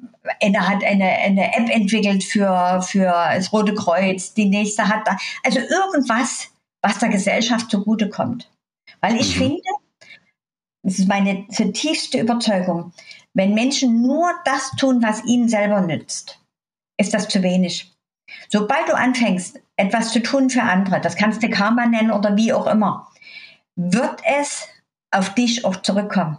eine App entwickelt für das Rote Kreuz, die nächste hat da, also irgendwas, was der Gesellschaft zugutekommt. Weil ich finde, das ist meine zutiefste Überzeugung, wenn Menschen nur das tun, was ihnen selber nützt, ist das zu wenig. Sobald du anfängst, etwas zu tun für andere, das kannst du Karma nennen oder wie auch immer, wird es auf dich auch zurückkommen.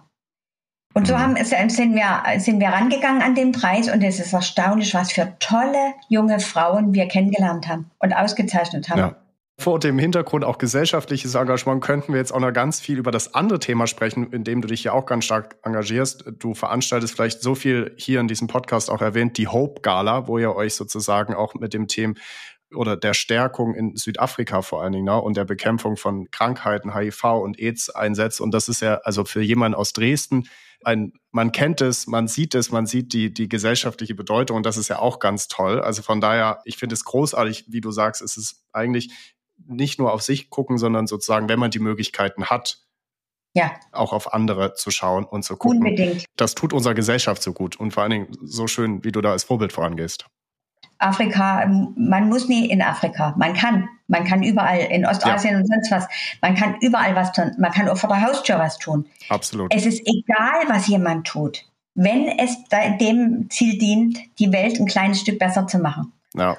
Und so sind wir rangegangen an den Preis und es ist erstaunlich, was für tolle junge Frauen wir kennengelernt haben und ausgezeichnet haben. Ja. Vor dem Hintergrund auch gesellschaftliches Engagement könnten wir jetzt auch noch ganz viel über das andere Thema sprechen, in dem du dich ja auch ganz stark engagierst. Du veranstaltest vielleicht so viel hier in diesem Podcast auch erwähnt, die Hope Gala, wo ihr euch sozusagen auch mit dem Thema oder der Stärkung in Südafrika vor allen Dingen, ne, und der Bekämpfung von Krankheiten, HIV und AIDS einsetzt. Und das ist ja also für jemanden aus Dresden man kennt es, man sieht die gesellschaftliche Bedeutung und das ist ja auch ganz toll. Also von daher, ich finde es großartig, wie du sagst, es ist eigentlich nicht nur auf sich gucken, sondern sozusagen, wenn man die Möglichkeiten hat, auch auf andere zu schauen und zu gucken. Unbedingt. Das tut unserer Gesellschaft so gut und vor allen Dingen so schön, wie du da als Vorbild vorangehst. Afrika, man muss nie in Afrika, man kann überall, in Ostasien und sonst was, man kann überall was tun, man kann auch vor der Haustür was tun. Absolut. Es ist egal, was jemand tut, wenn es dem Ziel dient, die Welt ein kleines Stück besser zu machen. Ja.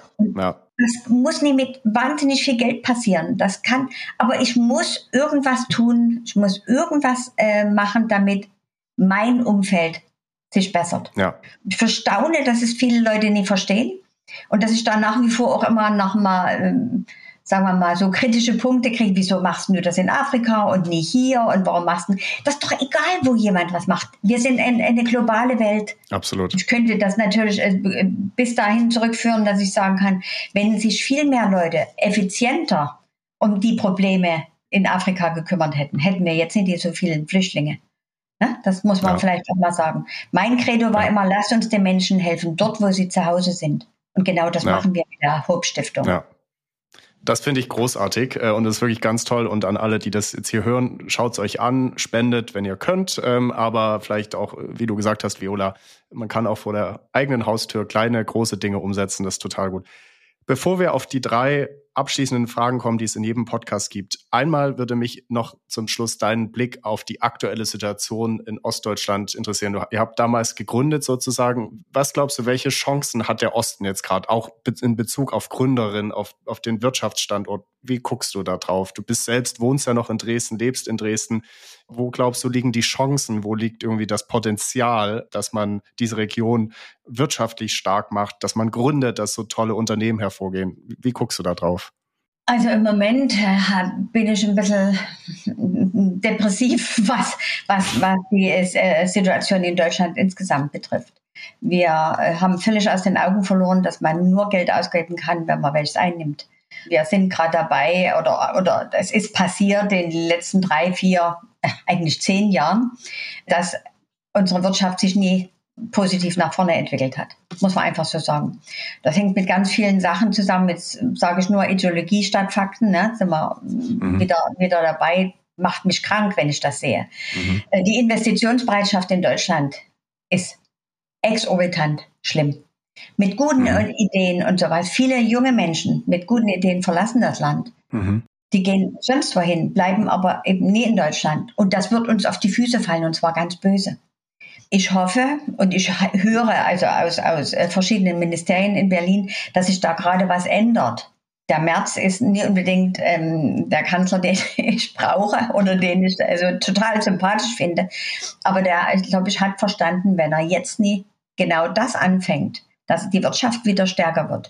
Das muss nie mit wahnsinnig viel Geld passieren, aber ich muss irgendwas tun, ich muss irgendwas machen, damit mein Umfeld sich bessert. Ja. Ich verstaune, dass es viele Leute nicht verstehen. Und dass ich da nach wie vor auch immer noch mal, sagen wir mal, so kritische Punkte kriege. Wieso machst du das in Afrika und nie hier? Und warum machst du das? Ist doch egal, wo jemand was macht. Wir sind eine globale Welt. Absolut. Ich könnte das natürlich bis dahin zurückführen, dass ich sagen kann, wenn sich viel mehr Leute effizienter um die Probleme in Afrika gekümmert hätten, hätten wir jetzt nicht so viele Flüchtlinge. Ne? Das muss man vielleicht auch mal sagen. Mein Credo war immer, lasst uns den Menschen helfen, dort, wo sie zu Hause sind. Und genau das machen wir mit der Hope-Stiftung. Ja. Das finde ich großartig und das ist wirklich ganz toll. Und an alle, die das jetzt hier hören, schaut es euch an, spendet, wenn ihr könnt. Aber vielleicht auch, wie du gesagt hast, Viola, man kann auch vor der eigenen Haustür kleine, große Dinge umsetzen. Das ist total gut. Bevor wir auf die 3 abschließenden Fragen kommen, die es in jedem Podcast gibt, einmal würde mich noch zum Schluss deinen Blick auf die aktuelle Situation in Ostdeutschland interessieren. Ihr habt damals gegründet sozusagen. Was glaubst du, welche Chancen hat der Osten jetzt gerade, auch in Bezug auf Gründerinnen, auf den Wirtschaftsstandort? Wie guckst du da drauf? Du wohnst ja noch in Dresden, lebst in Dresden. Wo glaubst du, liegen die Chancen? Wo liegt irgendwie das Potenzial, dass man diese Region wirtschaftlich stark macht, dass man gründet, dass so tolle Unternehmen hervorgehen? Wie guckst du da drauf? Also im Moment bin ich ein bisschen depressiv, was die Situation in Deutschland insgesamt betrifft. Wir haben völlig aus den Augen verloren, dass man nur Geld ausgeben kann, wenn man welches einnimmt. Wir sind gerade dabei, oder es ist passiert in den letzten 3, 4, eigentlich 10 Jahren, dass unsere Wirtschaft sich nie positiv nach vorne entwickelt hat. Muss man einfach so sagen. Das hängt mit ganz vielen Sachen zusammen. Jetzt sage ich nur Ideologie statt Fakten. Ne? Sind wir wieder dabei. Macht mich krank, wenn ich das sehe. Die Investitionsbereitschaft in Deutschland ist exorbitant schlimm. Mit guten Ideen und sowas. Viele junge Menschen mit guten Ideen verlassen das Land. Die gehen sonst wohin, bleiben aber eben nie in Deutschland. Und das wird uns auf die Füße fallen, und zwar ganz böse. Ich hoffe und ich höre also aus verschiedenen Ministerien in Berlin, dass sich da gerade was ändert. Der Merz ist nicht unbedingt der Kanzler, den ich brauche oder den ich also total sympathisch finde. Aber der, glaube ich, hat verstanden, wenn er jetzt nie genau das anfängt, dass die Wirtschaft wieder stärker wird,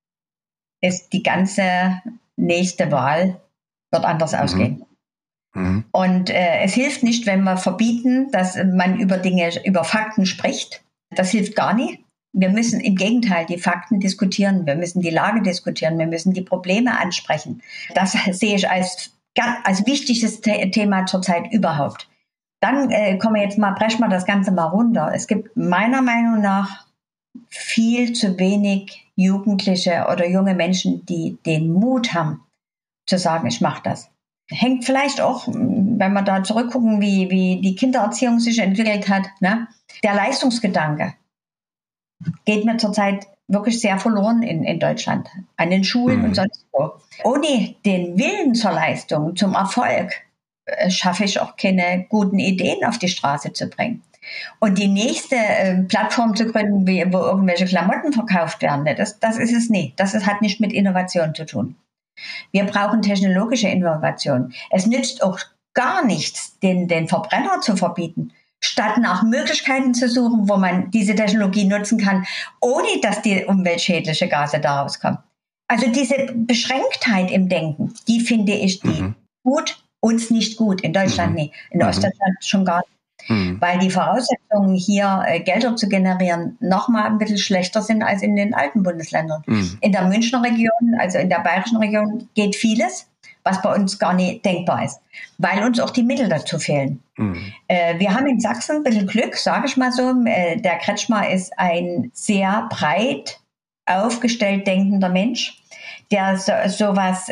ist die ganze nächste Wahl wird anders ausgehen. Und es hilft nicht, wenn wir verbieten, dass man über Fakten spricht. Das hilft gar nicht. Wir müssen im Gegenteil die Fakten diskutieren. Wir müssen die Lage diskutieren. Wir müssen die Probleme ansprechen. Das sehe ich als wichtigstes Thema zurzeit überhaupt. Dann brechen wir das Ganze mal runter. Es gibt meiner Meinung nach viel zu wenig Jugendliche oder junge Menschen, die den Mut haben, zu sagen, ich mache das. Hängt vielleicht auch, wenn wir da zurückgucken, wie die Kindererziehung sich entwickelt hat, ne? Der Leistungsgedanke geht mir zurzeit wirklich sehr verloren in Deutschland, an den Schulen und sonst wo. Ohne den Willen zur Leistung, zum Erfolg, schaffe ich auch keine guten Ideen auf die Straße zu bringen. Und die nächste Plattform zu gründen, wo irgendwelche Klamotten verkauft werden, das ist es nicht. Das hat nicht mit Innovation zu tun. Wir brauchen technologische Innovation. Es nützt auch gar nichts, den Verbrenner zu verbieten, statt nach Möglichkeiten zu suchen, wo man diese Technologie nutzen kann, ohne dass die umweltschädliche Gase daraus kommen. Also diese Beschränktheit im Denken, die finde ich, die tut uns nicht gut. In Deutschland nicht, in Ostdeutschland schon gar nicht. Weil die Voraussetzungen hier Gelder zu generieren noch mal ein bisschen schlechter sind als in den alten Bundesländern. In der Münchner Region, also in der bayerischen Region, geht vieles, was bei uns gar nicht denkbar ist, weil uns auch die Mittel dazu fehlen. Wir haben in Sachsen ein bisschen Glück, sage ich mal so. Der Kretschmer ist ein sehr breit aufgestellt denkender Mensch, der sowas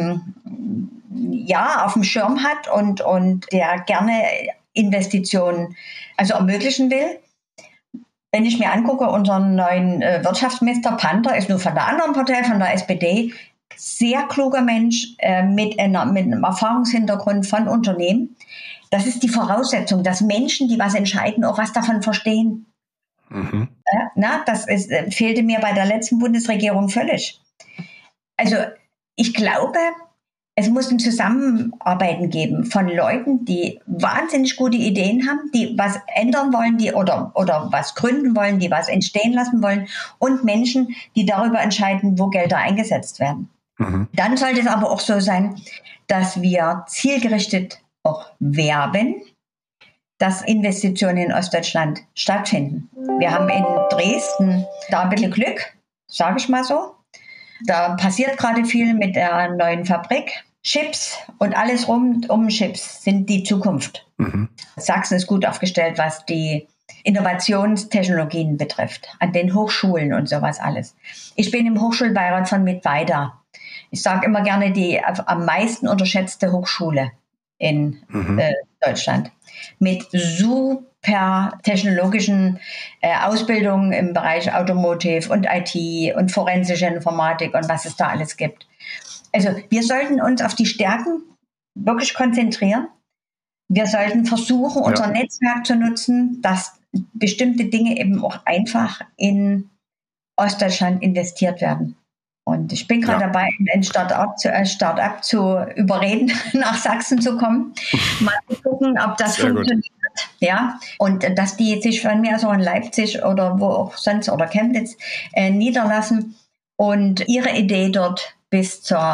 auf dem Schirm hat und der gerne Investitionen also ermöglichen will. Wenn ich mir angucke, unseren neuen Wirtschaftsminister Panther ist nur von der anderen Partei, von der SPD, sehr kluger Mensch mit einem Erfahrungshintergrund von Unternehmen. Das ist die Voraussetzung, dass Menschen, die was entscheiden, auch was davon verstehen. Das fehlte mir bei der letzten Bundesregierung völlig. Also ich glaube, es muss ein Zusammenarbeiten geben von Leuten, die wahnsinnig gute Ideen haben, die was ändern wollen, oder was gründen wollen, die was entstehen lassen wollen, und Menschen, die darüber entscheiden, wo Gelder eingesetzt werden. Dann sollte es aber auch so sein, dass wir zielgerichtet auch werben, dass Investitionen in Ostdeutschland stattfinden. Wir haben in Dresden da ein bisschen Glück, sage ich mal so. Da passiert gerade viel mit der neuen Fabrik. Chips und alles rund um Chips sind die Zukunft. Sachsen ist gut aufgestellt, was die Innovationstechnologien betrifft, an den Hochschulen und sowas alles. Ich bin im Hochschulbeirat von Mittweida. Ich sage immer gerne die am meisten unterschätzte Hochschule in Deutschland mit super technologischen Ausbildungen im Bereich Automotive und IT und forensische Informatik und was es da alles gibt. Also wir sollten uns auf die Stärken wirklich konzentrieren. Wir sollten versuchen, unser Netzwerk zu nutzen, dass bestimmte Dinge eben auch einfach in Ostdeutschland investiert werden. Und ich bin gerade dabei, ein Start-up zu überreden, nach Sachsen zu kommen. Mal zu gucken, ob das funktioniert. Ja, und dass die sich von mir so in Leipzig oder wo auch sonst oder Chemnitz niederlassen und ihre Idee dort bis zur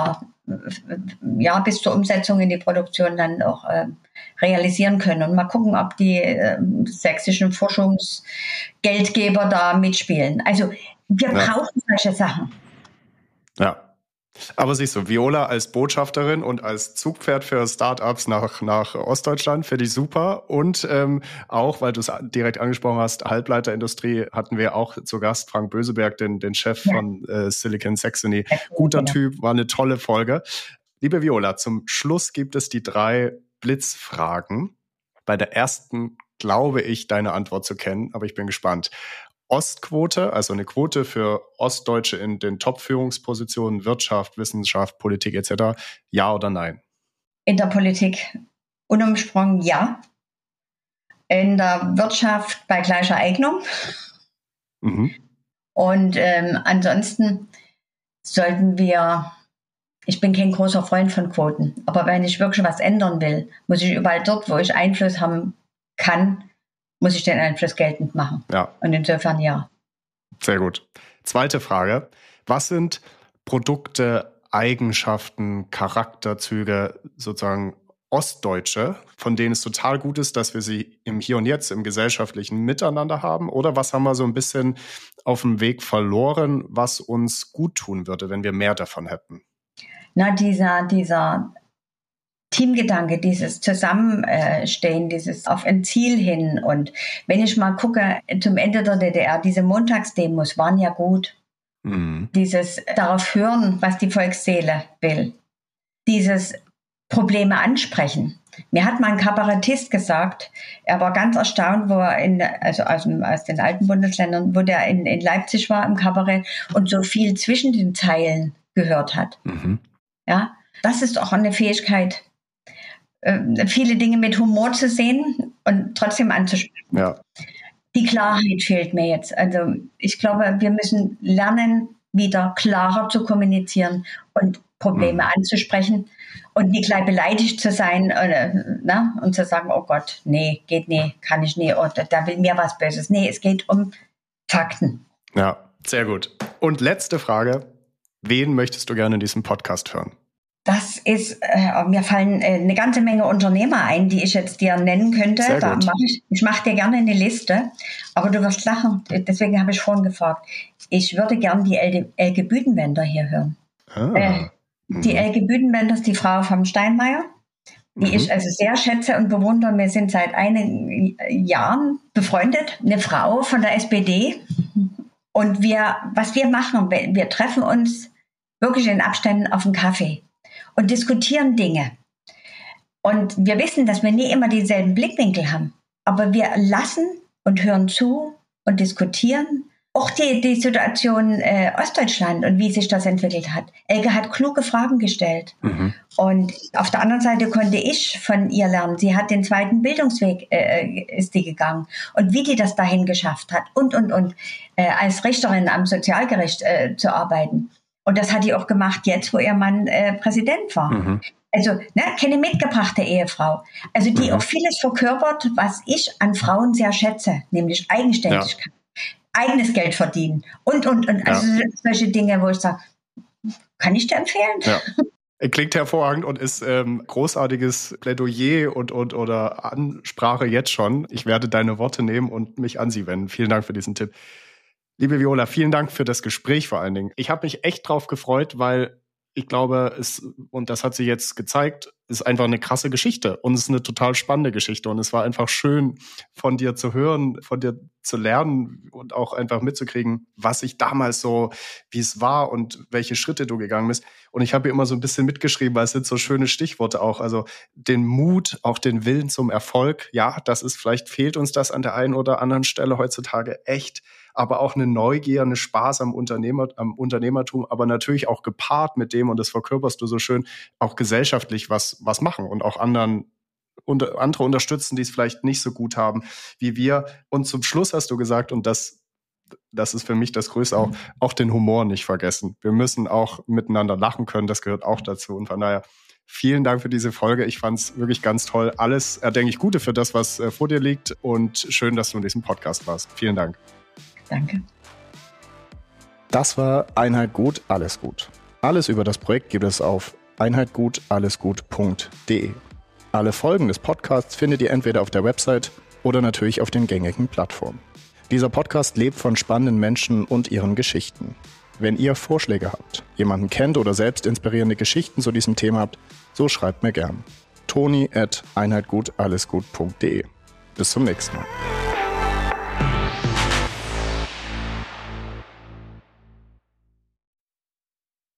ja, bis zur Umsetzung in die Produktion dann auch realisieren können. Und mal gucken, ob die sächsischen Forschungsgeldgeber da mitspielen. Also wir brauchen solche Sachen. Ja. Aber siehst du, Viola als Botschafterin und als Zugpferd für Startups nach Ostdeutschland finde ich super. Und auch, weil du es direkt angesprochen hast, Halbleiterindustrie hatten wir auch zu Gast, Frank Böseberg, den Chef von Silicon Saxony. Guter Typ, war eine tolle Folge. Liebe Viola, zum Schluss gibt es die 3 Blitzfragen. Bei der ersten glaube ich, deine Antwort zu kennen, aber ich bin gespannt. Ostquote, also eine Quote für Ostdeutsche in den Top-Führungspositionen, Wirtschaft, Wissenschaft, Politik etc., ja oder nein? In der Politik unumsprungen ja. In der Wirtschaft bei gleicher Eignung. Mhm. Und ansonsten sollten wir, ich bin kein großer Freund von Quoten, aber wenn ich wirklich was ändern will, muss ich überall dort, wo ich Einfluss haben kann, muss ich den Einfluss geltend machen. Ja. Und insofern ja. Sehr gut. Zweite Frage. Was sind Produkte, Eigenschaften, Charakterzüge, sozusagen Ostdeutsche, von denen es total gut ist, dass wir sie im Hier und Jetzt, im gesellschaftlichen Miteinander haben? Oder was haben wir so ein bisschen auf dem Weg verloren, was uns gut tun würde, wenn wir mehr davon hätten? Na, dieser Teamgedanke, dieses Zusammenstehen, dieses auf ein Ziel hin. Und wenn ich mal gucke, zum Ende der DDR, diese Montagsdemos waren ja gut. Mhm. Dieses darauf hören, was die Volksseele will. Dieses Probleme ansprechen. Mir hat mal ein Kabarettist gesagt, er war ganz erstaunt, wo er aus den alten Bundesländern, wo der in Leipzig war im Kabarett und so viel zwischen den Zeilen gehört hat. Mhm. Ja, das ist auch eine Fähigkeit, viele Dinge mit Humor zu sehen und trotzdem anzusprechen. Ja. Die Klarheit fehlt mir jetzt. Also ich glaube, wir müssen lernen, wieder klarer zu kommunizieren und Probleme anzusprechen und nicht gleich beleidigt zu sein und zu sagen, oh Gott, nee, geht nee, kann ich nie, oder da will mir was Böses. Nee, es geht um Fakten. Ja, sehr gut. Und letzte Frage, wen möchtest du gerne in diesem Podcast hören? Das ist, mir fallen eine ganze Menge Unternehmer ein, die ich jetzt dir nennen könnte. Ich mache dir gerne eine Liste, aber du wirst lachen. Deswegen habe ich vorhin gefragt. Ich würde gerne die Elke Büdenbender hier hören. Die Elke Büdenbender ist die Frau vom Steinmeier, die ich also sehr schätze und bewundere. Wir sind seit einigen Jahren befreundet. Eine Frau von der SPD. Und was wir machen, wir treffen uns wirklich in Abständen auf einen Kaffee und diskutieren Dinge. Und wir wissen, dass wir nie immer dieselben Blickwinkel haben. Aber wir lassen und hören zu und diskutieren. Auch die Situation Ostdeutschland und wie sich das entwickelt hat. Elke hat kluge Fragen gestellt. Mhm. Und auf der anderen Seite konnte ich von ihr lernen. Sie hat den zweiten Bildungsweg ist die gegangen. Und wie die das dahin geschafft hat. Und. Als Richterin am Sozialgericht zu arbeiten. Und das hat die auch gemacht jetzt, wo ihr Mann Präsident war. Mhm. Also keine mitgebrachte Ehefrau. Also die auch vieles verkörpert, was ich an Frauen sehr schätze. Nämlich Eigenständigkeit. Ja. Eigenes Geld verdienen und. Also solche Dinge, wo ich sage, kann ich dir empfehlen? Ja. Klingt hervorragend und ist großartiges Plädoyer oder Ansprache jetzt schon. Ich werde deine Worte nehmen und mich an sie wenden. Vielen Dank für diesen Tipp. Liebe Viola, vielen Dank für das Gespräch vor allen Dingen. Ich habe mich echt drauf gefreut, weil ich glaube, und das hat sie jetzt gezeigt, ist einfach eine krasse Geschichte und es ist eine total spannende Geschichte und es war einfach schön von dir zu hören, von dir zu lernen und auch einfach mitzukriegen, was ich damals so, wie es war und welche Schritte du gegangen bist. Und ich habe hier immer so ein bisschen mitgeschrieben, weil es sind so schöne Stichworte auch, also den Mut, auch den Willen zum Erfolg. Ja, vielleicht fehlt uns das an der einen oder anderen Stelle heutzutage echt, aber auch eine Neugier, eine Spaß am Unternehmertum, aber natürlich auch gepaart mit dem, und das verkörperst du so schön, auch gesellschaftlich was machen und auch andere unterstützen, die es vielleicht nicht so gut haben wie wir. Und zum Schluss hast du gesagt, und das ist für mich das Größte auch den Humor nicht vergessen. Wir müssen auch miteinander lachen können, das gehört auch dazu. Und von daher vielen Dank für diese Folge. Ich fand es wirklich ganz toll. Alles erdenklich Gute für das, was vor dir liegt und schön, dass du in diesem Podcast warst. Vielen Dank. Danke. Das war Einheit gut, alles gut. Alles über das Projekt gibt es auf einheitgutallesgut.de. Alle Folgen des Podcasts findet ihr entweder auf der Website oder natürlich auf den gängigen Plattformen. Dieser Podcast lebt von spannenden Menschen und ihren Geschichten. Wenn ihr Vorschläge habt, jemanden kennt oder selbst inspirierende Geschichten zu diesem Thema habt, so schreibt mir gern. Toni@einheitgutallesgut.de. Bis zum nächsten Mal.